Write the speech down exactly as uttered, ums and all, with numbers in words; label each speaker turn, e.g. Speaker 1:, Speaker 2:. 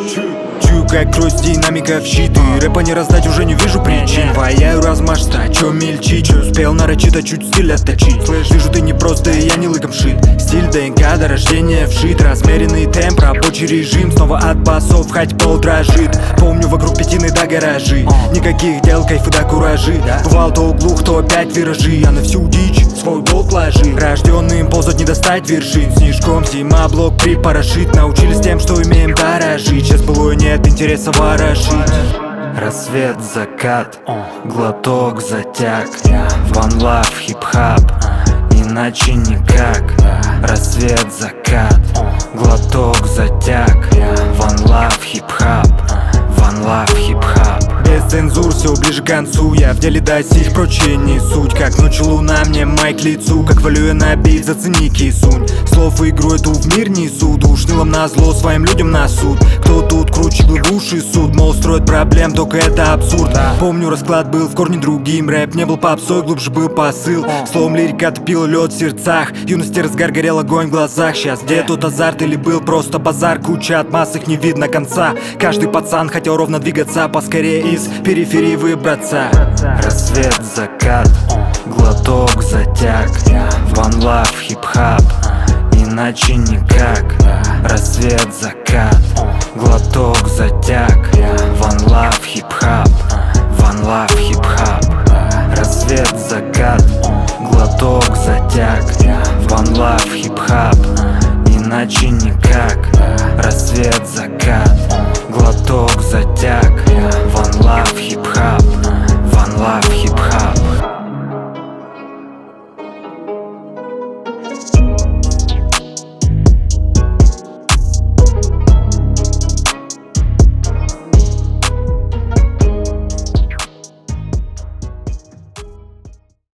Speaker 1: Чую, как кровь с динамиков щиты. Рэпа не раздать, уже не вижу причин. Ваяю размашисто, чё мельчить? Чё успел нарочито, чуть стиль отточить. Вижу, ты не просто, и я не лыком шит. Стиль ДНК до рождения вшит. Размеренный темп, рабочий режим. Снова от басов, хоть пол дрожит. Помню, вокруг пятины до гаражи. Никаких дел, кайфы до куражи. Бывал то углух, то опять виражи. А на всю дичь свой болт ложи. Рожденным ползать не достать вершин. Снежком зима блок припорошит. Научились тем, что умеем дорожить. Сейчас былое нет интереса ворошить.
Speaker 2: Рассвет, закат, глоток, затяг. One love, хип-хап, иначе никак. Рассвет, закат, глоток, затяг. One love, хип-хап, one love, хип-хап.
Speaker 1: Без цензур, все ближе к концу. Я в деле до сих прочее не суть. Как ночью луна, мне майк лицу. Как валю я на бит, зацени кисунь. Слов и игру эту в мир несу. Душнилом на зло, своим людям на суд. Кто тут круче, глубуший суд. Мол, строит проблем, только это абсурд. Помню, расклад был в корне другим. Рэп не был попсой, глубже был посыл. Словом, лирика топила лед в сердцах. Юности разгар, горел огонь в глазах. Сейчас где тот азарт или был просто базар? Куча отмаз, их не видно конца. Каждый пацан хотел ровно двигаться, поскорее из периферии выбраться.
Speaker 2: Рассвет, закат, глоток, затяг. One love, хип-хап, иначе никак. Рассвет, закат, глоток.